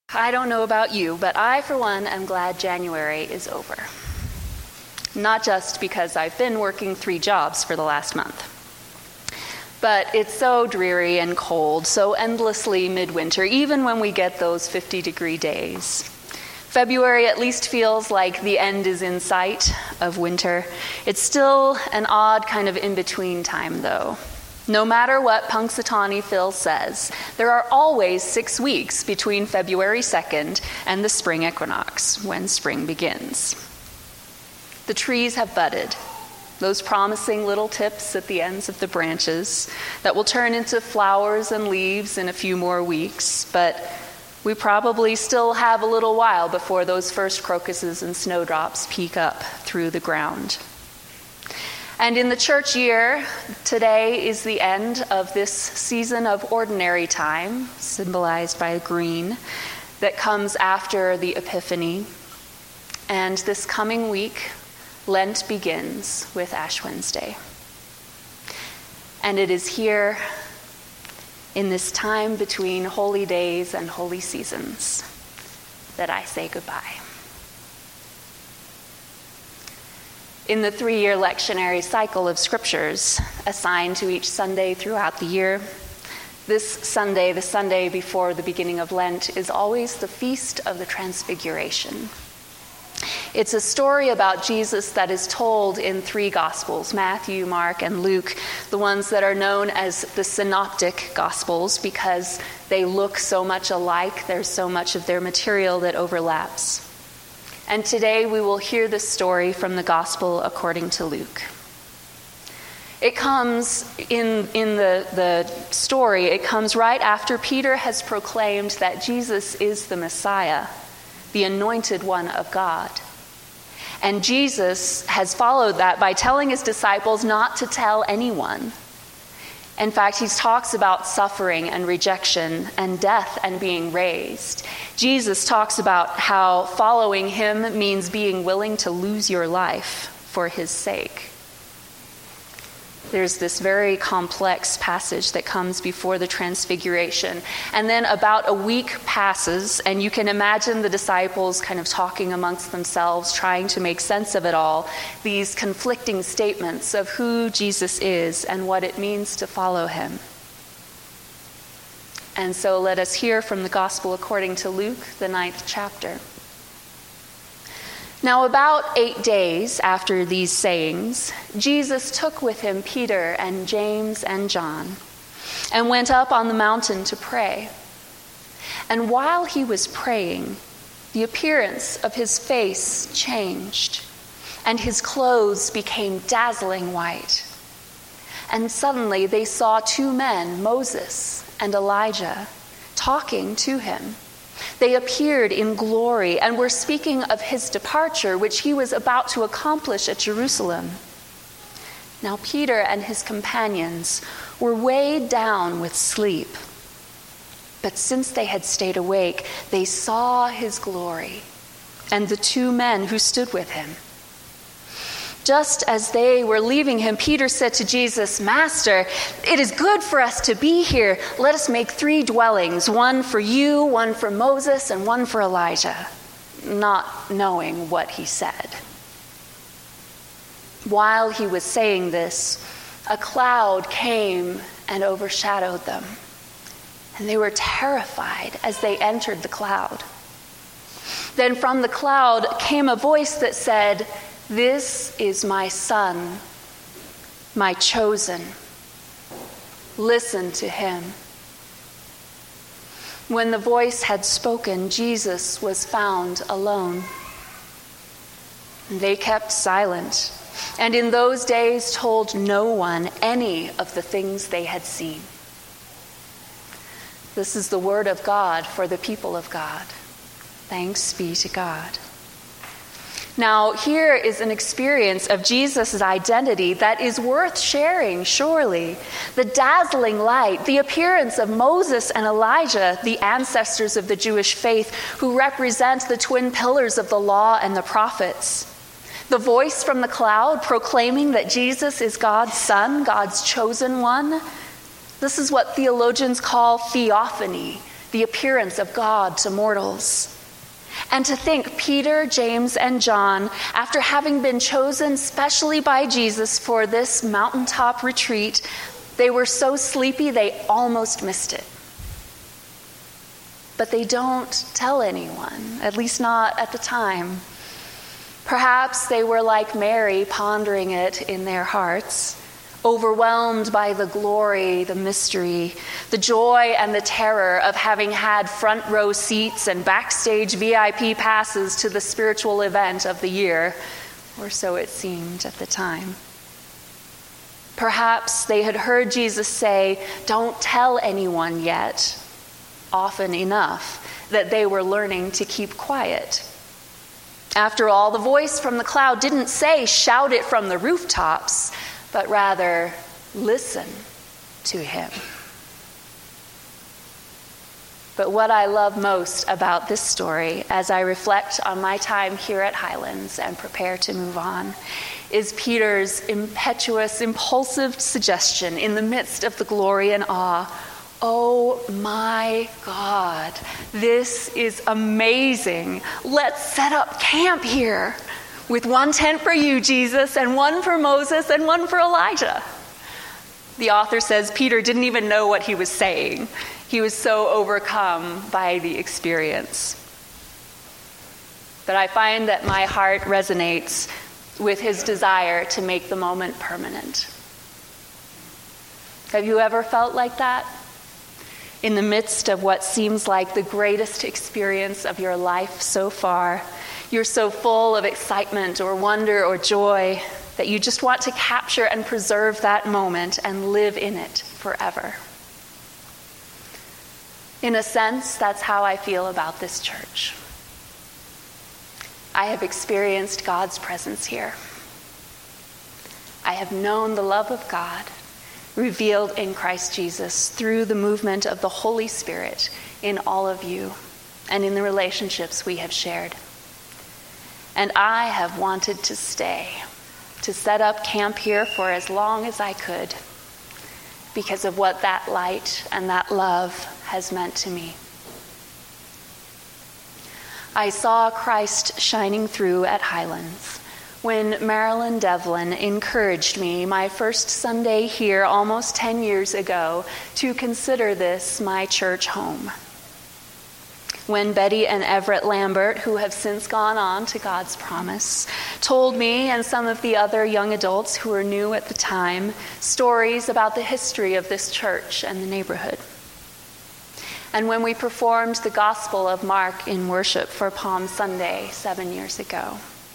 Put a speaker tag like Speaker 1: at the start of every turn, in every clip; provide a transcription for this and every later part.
Speaker 1: I don't know about you, but I, for one, am glad January is over. Not just because I've been working 3 jobs for the last month, but it's so dreary and cold, so endlessly midwinter, even when we get those 50-degree days. February at least feels like the end is in sight of winter. It's still an odd kind of in-between time, though. No matter what Punxsutawney Phil says, there are always 6 weeks between February 2nd and the spring equinox, when spring begins. The trees have budded, those promising little tips at the ends of the branches that will turn into flowers and leaves in a few more weeks, but we probably still have a little while before those first crocuses and snowdrops peek up through the ground. And in the church year, today is the end of this season of ordinary time, symbolized by green, that comes after the Epiphany. And this coming week, Lent begins with Ash Wednesday. And it is here, in this time between holy days and holy seasons, that I say goodbye. In the 3-year lectionary cycle of scriptures assigned to each Sunday throughout the year, this Sunday, the Sunday before the beginning of Lent, is always the Feast of the Transfiguration. It's a story about Jesus that is told in 3 Gospels, Matthew, Mark, and Luke, the ones that are known as the Synoptic Gospels because they look so much alike. There's so much of their material that overlaps. And today we will hear this story from the Gospel according to Luke. It comes in the story, it comes right after Peter has proclaimed that Jesus is the Messiah, the anointed one of God. And Jesus has followed that by telling his disciples not to tell anyone. In fact, he talks about suffering and rejection and death and being raised. Jesus talks about how following him means being willing to lose your life for his sake. There's this very complex passage that comes before the Transfiguration. And then about a week passes, and you can imagine the disciples kind of talking amongst themselves, trying to make sense of it all, these conflicting statements of who Jesus is and what it means to follow him. And so let us hear from the Gospel according to Luke, the 9th chapter. Now, about 8 days after these sayings, Jesus took with him Peter and James and John and went up on the mountain to pray. And while he was praying, the appearance of his face changed, and his clothes became dazzling white. And suddenly they saw 2 men, Moses and Elijah, talking to him. They appeared in glory and were speaking of his departure, which he was about to accomplish at Jerusalem. Now Peter and his companions were weighed down with sleep. But since they had stayed awake, they saw his glory and the 2 men who stood with him. Just as they were leaving him, Peter said to Jesus, "Master, it is good for us to be here. Let us make 3 dwellings, one for you, one for Moses, and one for Elijah," not knowing what he said. While he was saying this, a cloud came and overshadowed them, and they were terrified as they entered the cloud. Then from the cloud came a voice that said, "This is my Son, my chosen. Listen to him." When the voice had spoken, Jesus was found alone. They kept silent, and in those days told no one any of the things they had seen. This is the word of God for the people of God. Thanks be to God. Now, here is an experience of Jesus' identity that is worth sharing, surely. The dazzling light, the appearance of Moses and Elijah, the ancestors of the Jewish faith, who represent the twin pillars of the law and the prophets. The voice from the cloud proclaiming that Jesus is God's Son, God's chosen one. This is what theologians call theophany, the appearance of God to mortals. And to think Peter, James, and John, after having been chosen specially by Jesus for this mountaintop retreat, they were so sleepy they almost missed it. But they don't tell anyone, at least not at the time. Perhaps they were like Mary, pondering it in their hearts, overwhelmed by the glory, the mystery, the joy and the terror of having had front row seats and backstage VIP passes to the spiritual event of the year, or so it seemed at the time. Perhaps they had heard Jesus say, "Don't tell anyone yet," often enough that they were learning to keep quiet. After all, the voice from the cloud didn't say, "Shout it from the rooftops," but rather, "Listen to him." But what I love most about this story, as I reflect on my time here at Highlands and prepare to move on, is Peter's impetuous, impulsive suggestion in the midst of the glory and awe, "Oh my God, this is amazing. Let's set up camp here. With one tent for you, Jesus, and one for Moses, and one for Elijah." The author says Peter didn't even know what he was saying. He was so overcome by the experience. But I find that my heart resonates with his desire to make the moment permanent. Have you ever felt like that? In the midst of what seems like the greatest experience of your life so far, you're so full of excitement or wonder or joy that you just want to capture and preserve that moment and live in it forever. In a sense, that's how I feel about this church. I have experienced God's presence here. I have known the love of God revealed in Christ Jesus through the movement of the Holy Spirit in all of you and in the relationships we have shared. And I have wanted to stay, to set up camp here for as long as I could, because of what that light and that love has meant to me. I saw Christ shining through at Highlands when Marilyn Devlin encouraged me my first Sunday here almost 10 years ago to consider this my church home. When Betty and Everett Lambert, who have since gone on to God's promise, told me and some of the other young adults who were new at the time stories about the history of this church and the neighborhood. And when we performed the Gospel of Mark in worship for Palm Sunday 7 years ago,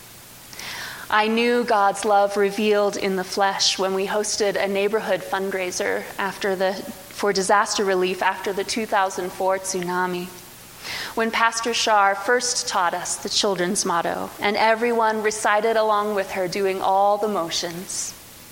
Speaker 1: I knew God's love revealed in the flesh when we hosted a neighborhood fundraiser for disaster relief after the 2004 tsunami. When Pastor Shar first taught us the children's motto, and everyone recited along with her, doing all the motions.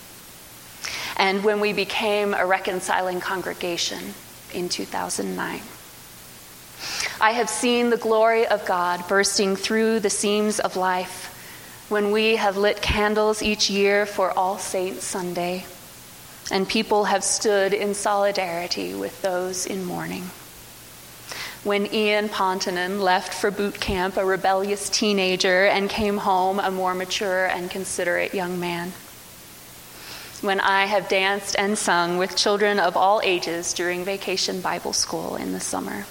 Speaker 1: And when we became a reconciling congregation in 2009. I have seen the glory of God bursting through the seams of life when we have lit candles each year for All Saints Sunday, and people have stood in solidarity with those in mourning. When Ian Pontonen left for boot camp a rebellious teenager and came home a more mature and considerate young man. When I have danced and sung with children of all ages during Vacation Bible School in the summer.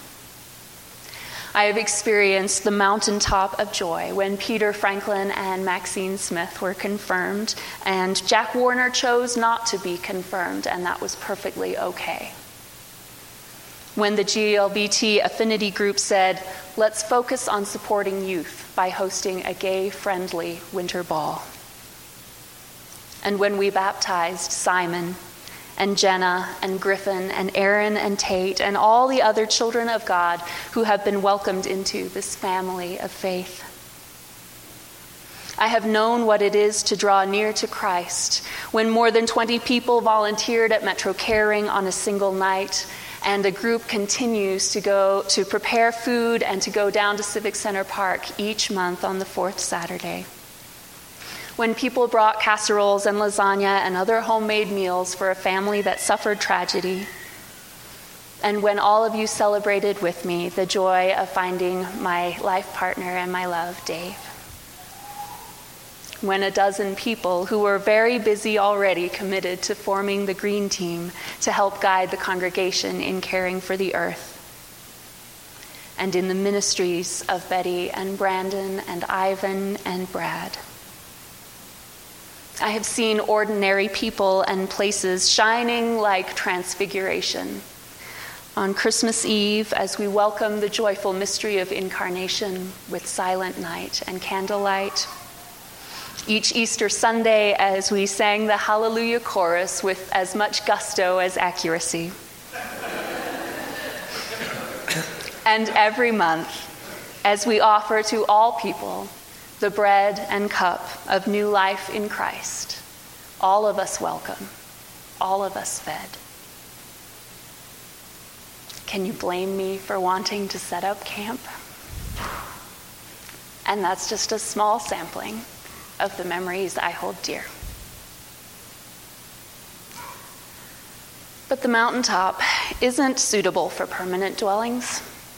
Speaker 1: I have experienced the mountaintop of joy when Peter Franklin and Maxine Smith were confirmed, and Jack Warner chose not to be confirmed, and that was perfectly okay. When the GLBT affinity group said, "Let's focus on supporting youth by hosting a gay-friendly winter ball." And when we baptized Simon and Jenna and Griffin and Aaron and Tate and all the other children of God who have been welcomed into this family of faith. I have known what it is to draw near to Christ when more than 20 people volunteered at Metro Caring on a single night, and a group continues to go to prepare food and to go down to Civic Center Park each month on the fourth Saturday. When people brought casseroles and lasagna and other homemade meals for a family that suffered tragedy. and when all of you celebrated with me the joy of finding my life partner and my love, Dave. When a dozen people who were very busy already committed to forming the Green Team to help guide the congregation in caring for the earth. And in the ministries of Betty and Brandon and Ivan and Brad. I have seen ordinary people and places shining like transfiguration. On Christmas Eve, as we welcome the joyful mystery of incarnation with silent night and candlelight. Each Easter Sunday, as we sang the Hallelujah chorus with as much gusto as accuracy. And every month, as we offer to all people the bread and cup of new life in Christ, all of us welcome, all of us fed. Can you blame me for wanting to set up camp? And that's just a small sampling of the memories I hold dear. But the mountaintop isn't suitable for permanent dwellings.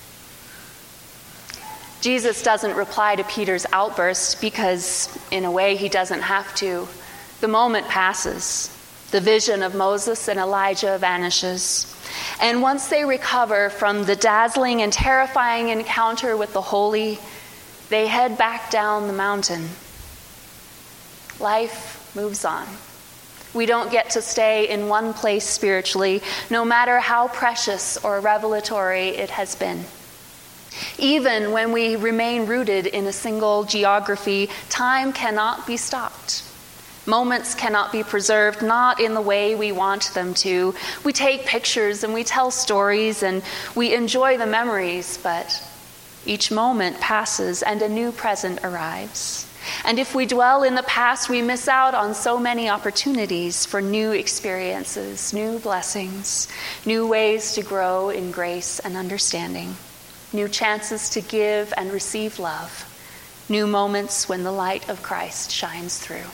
Speaker 1: Jesus doesn't reply to Peter's outburst because, in a way, he doesn't have to. The moment passes. The vision of Moses and Elijah vanishes. And once they recover from the dazzling and terrifying encounter with the holy, they head back down the mountain. Life moves on. We don't get to stay in one place spiritually, no matter how precious or revelatory it has been. Even when we remain rooted in a single geography, time cannot be stopped. Moments cannot be preserved, not in the way we want them to. We take pictures and we tell stories and we enjoy the memories, but each moment passes and a new present arrives. And if we dwell in the past, we miss out on so many opportunities for new experiences, new blessings, new ways to grow in grace and understanding, new chances to give and receive love, new moments when the light of Christ shines through.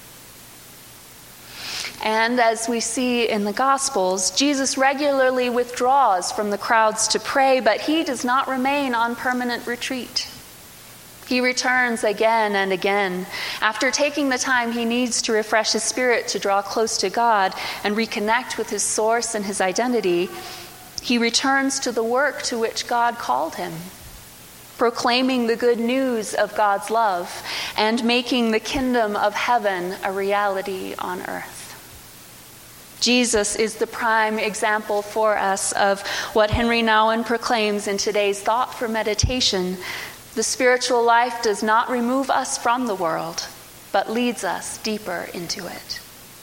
Speaker 1: And as we see in the Gospels, Jesus regularly withdraws from the crowds to pray, but he does not remain on permanent retreat. He returns again and again. After taking the time he needs to refresh his spirit to draw close to God and reconnect with his source and his identity, he returns to the work to which God called him, proclaiming the good news of God's love and making the kingdom of heaven a reality on earth. Jesus is the prime example for us of what Henry Nouwen proclaims in today's Thought for Meditation. The spiritual life does not remove us from the world, but leads us deeper into it.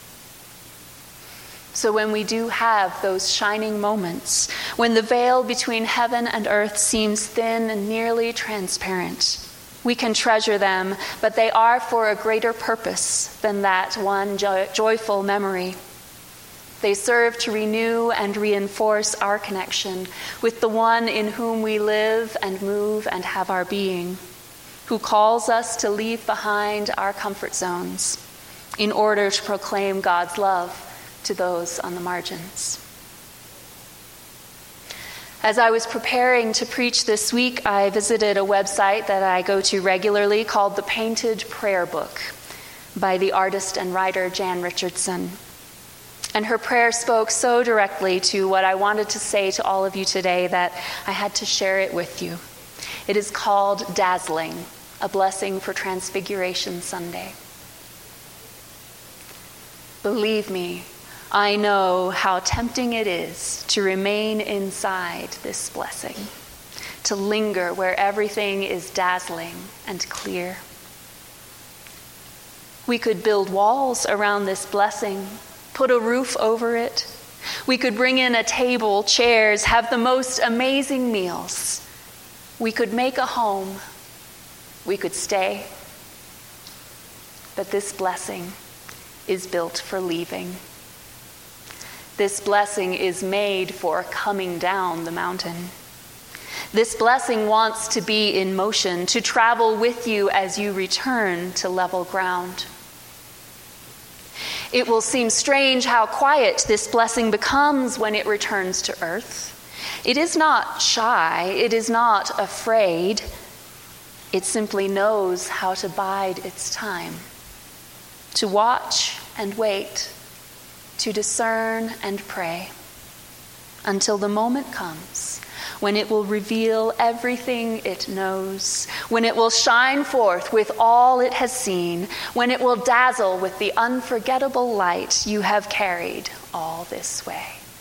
Speaker 1: So when we do have those shining moments, when the veil between heaven and earth seems thin and nearly transparent, we can treasure them, but they are for a greater purpose than that one joyful memory. They serve to renew and reinforce our connection with the one in whom we live and move and have our being, who calls us to leave behind our comfort zones in order to proclaim God's love to those on the margins. As I was preparing to preach this week, I visited a website that I go to regularly called The Painted Prayer Book by the artist and writer Jan Richardson. And her prayer spoke so directly to what I wanted to say to all of you today that I had to share it with you. It is called Dazzling, a Blessing for Transfiguration Sunday. Believe me, I know how tempting it is to remain inside this blessing, to linger where everything is dazzling and clear. We could build walls around this blessing, put a roof over it. We could bring in a table, chairs, have the most amazing meals. We could make a home. We could stay. But this blessing is built for leaving. This blessing is made for coming down the mountain. This blessing wants to be in motion, to travel with you as you return to level ground. It will seem strange how quiet this blessing becomes when it returns to earth. It is not shy. It is not afraid. It simply knows how to bide its time, to watch and wait, to discern and pray, until the moment comes when it will reveal everything it knows, when it will shine forth with all it has seen, when it will dazzle with the unforgettable light you have carried all this way.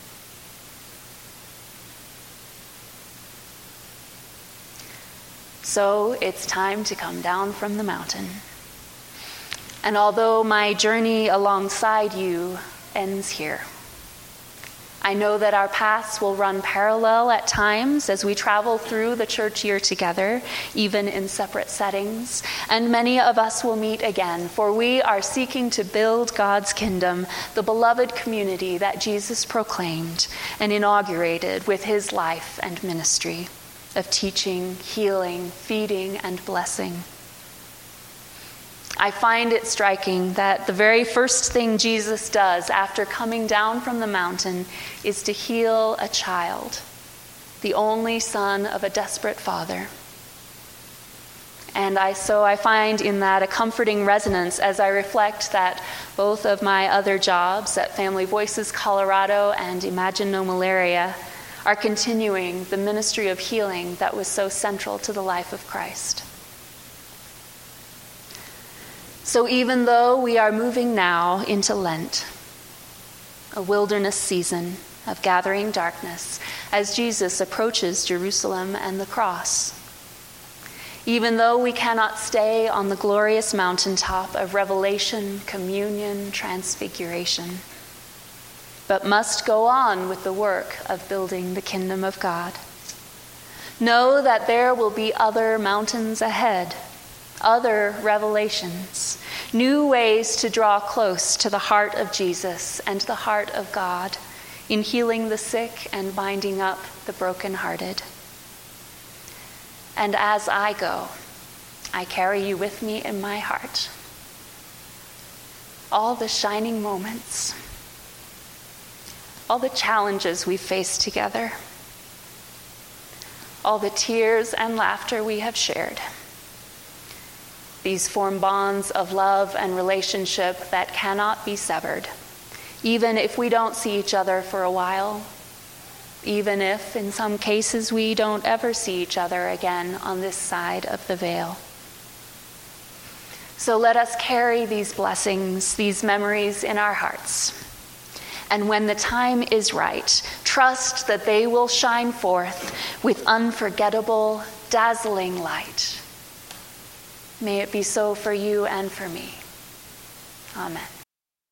Speaker 1: So it's time to come down from the mountain. And although my journey alongside you ends here, I know that our paths will run parallel at times as we travel through the church year together, even in separate settings, and many of us will meet again, for we are seeking to build God's kingdom, the beloved community that Jesus proclaimed and inaugurated with his life and ministry of teaching, healing, feeding, and blessing. I find it striking that the very first thing Jesus does after coming down from the mountain is to heal a child, the only son of a desperate father. And so I find in that a comforting resonance as I reflect that both of my other jobs at Family Voices Colorado and Imagine No Malaria are continuing the ministry of healing that was so central to the life of Christ. So even though we are moving now into Lent, a wilderness season of gathering darkness, as Jesus approaches Jerusalem and the cross, even though we cannot stay on the glorious mountaintop of revelation, communion, transfiguration, but must go on with the work of building the kingdom of God, know that there will be other mountains ahead, other revelations, new ways to draw close to the heart of Jesus and the heart of God in healing the sick and binding up the brokenhearted. And as I go, I carry you with me in my heart. All the shining moments, all the challenges we've faced together, all the tears and laughter we have shared. These form bonds of love and relationship that cannot be severed, even if we don't see each other for a while, even if, in some cases, we don't ever see each other again on this side of the veil. So let us carry these blessings, these memories in our hearts. And when the time is right, trust that they will shine forth with unforgettable, dazzling light. May it be so for you and for me. Amen.